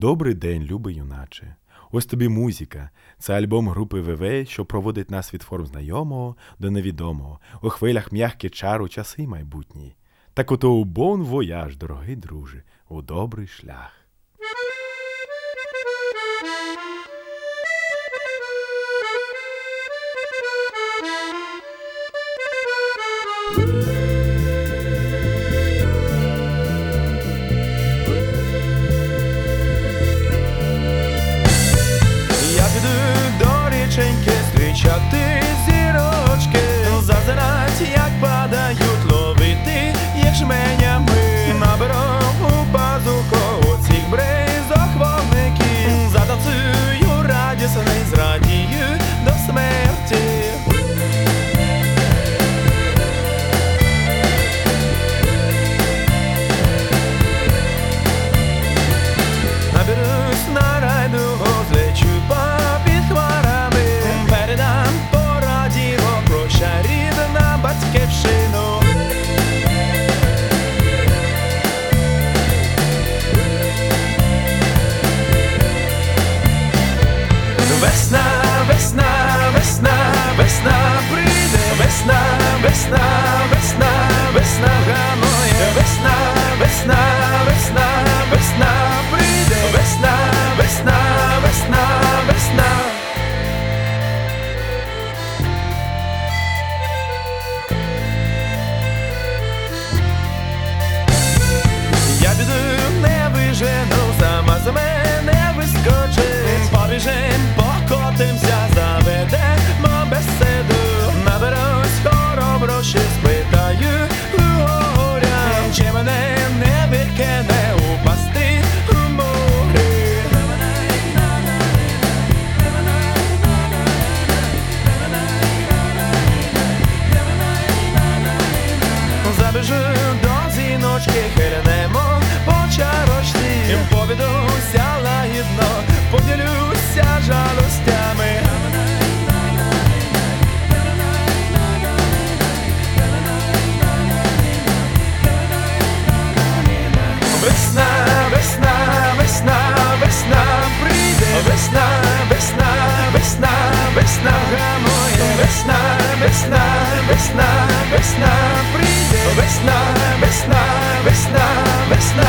Добрий день, любий юначе. Ось тобі музика. Це альбом групи ВВ, що проводить нас від форм знайомого до невідомого. У хвилях м'які чару часи майбутні. Так ото у бон вояж, дорогий друже, у добрий шлях. Зустрічати зірочки, зазирать, як падають, ловити їх жменями. Наберу у пазуху оцих бризок вогників, затанцюю радісний, зрадію до смерті. Наберусь на райдугу, злечу попід хмарами, передам по радіо прощай рідна батьківщину. Весна, весна, весна, весна прийде, весна, весна, весна, весна гамує, весна, весна, весна, весна прийде, весна, весна, весна, весна. Я піду, не вижену, сама за мене вискочить. Побіжим, покотимся, заведемо беседу. Наберусь хороброщі, спитаю у горя, чи мене не викине упасти у морі. Забіжу до зіночки, хильнемо по чарочці, повідуся лагідно, поділюся жалостями. Весна, весна, весна, весна прийде, весна, весна, весна, весна гамує, весна, весна, весна, весна прийде, весна, весна, весна, весна.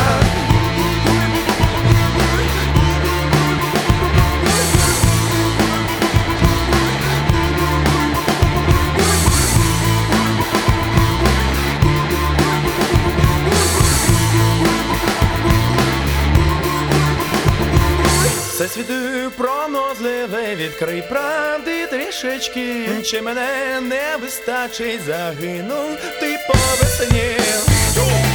Все світу пронозливе, відкрий правди трішечки. Чи мене не вистачить, загинув ти по весні.